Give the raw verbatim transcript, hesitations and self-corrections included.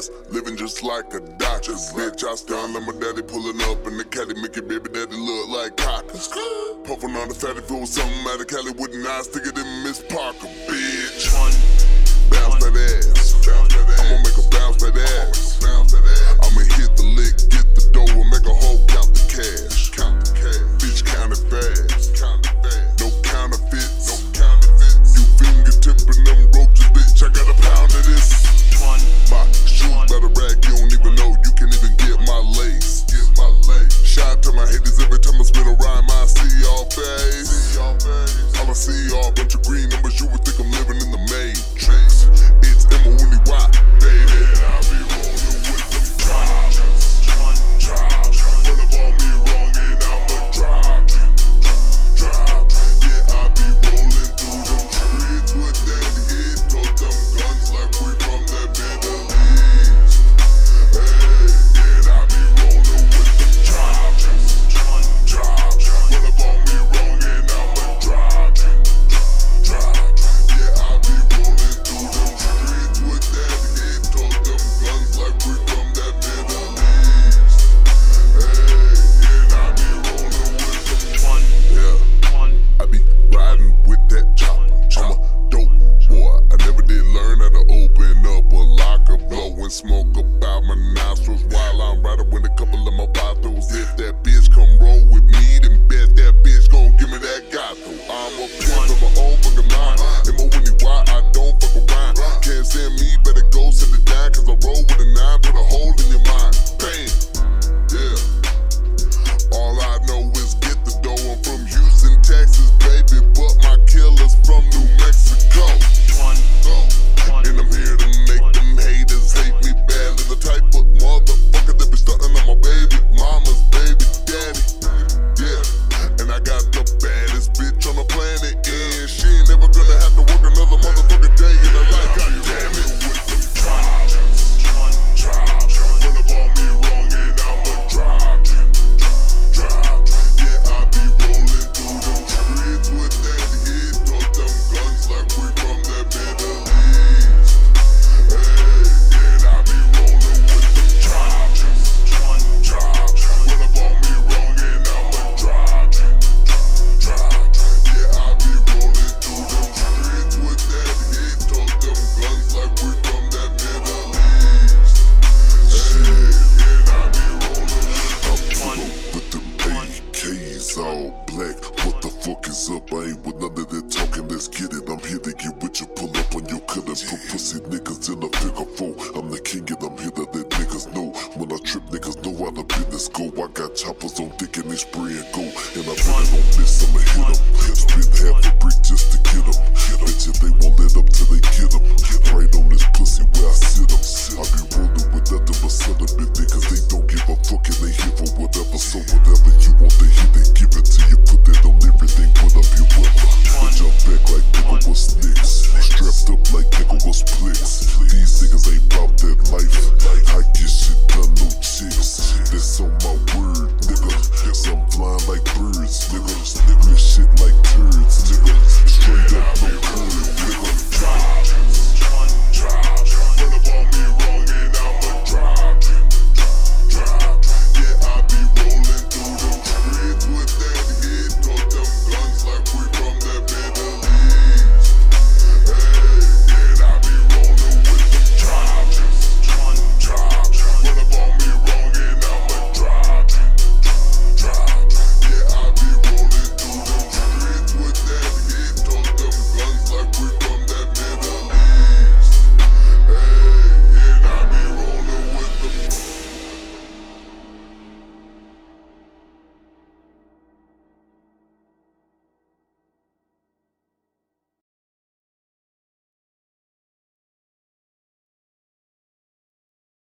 ass, living just like a doctor. Bitch, I stand like my daddy pulling up in the caddy, make your baby daddy look like cockers. Puffin' on the fatty fool, something out of Cali with an eye sticker than Miss Parker, bitch. Bounce that ass, I'ma make her bounce that ass. I'ma hit the lick, get the dough, and make a hoe count the cash. Bitch, count it fast. No counterfeit, no counterfeit. You fingertipping them roaches, bitch. I got a pound of this. My shoes by the rack, you don't even know. You can't even get my lace. Get my lace. Shout out to my haters every time I spit a rhyme. I see y'all face. All I see are a bunch of green numbers. You would think I'm living in the Matrix. It's M O N E Y, baby. I be rolling with them drops. Drops. Run up on me wrong and I'ma drop. Drop. Yeah, I be rolling through them streets with that hit. Told them guns like we from the Middle East. Hey, yeah, I be rolling with them drops. Drops. Run up on me wrong and I'ma drop. Drop. Yeah, I be rolling through them streets with that hit. Told them guns like we from the Middle East. Hey, yeah, I be rolling with them. Yeah, I be riding with that chopper. I'm a dope boy. I never did learn how to open up a locker, blowing smoke about my nostrils while I'm riding with a couple of my bottles. If that bitch come roll with me, then bet that bitch gon' give me that gato. I'm a pimp of my own fucking mind. M O N E Y, I don't fuck around. Can't send me, better go send it down, cause I roll with a nine, put a hole in your mind. Bang, yeah. All I know is get the dough. I'm from Houston, Texas, baby, but my killer's from New Mexico. And I'm here to make them haters hate me badly. The type of motherfucker that be stunting on my baby mama's baby daddy. Yeah, and I got the baddest bitch on the planet, and she ain't never gonna have to work another motherfucking day in her life. God damn it. Run up on me wrong and I'ma drop. Drop. Yeah, I be rolling through them streets with that hit. Told them guns like we from the Middle East. Hey, yeah, I be rolling with them drops. Drops. Run up on me wrong and I'ma drop. Drop. Yeah, I be rolling through them streets with that hit. Told them guns like we from the Middle East. Hey, yeah, I be rolling with them A Ks all black. What the fuck is up? I ain't with none of that talking, let's get it. I'm here to get with you, pull up on your cut and put pussy niggas in a figure four. I'm the king and I'm here to let niggas know. When I trip, niggas know how the business go. I got choppers on dick and they spray and go. And I bet I don't miss, I'ma hit them. Spend half a brick just to get them. Bet you they won't let up till they get them. Right on this pussy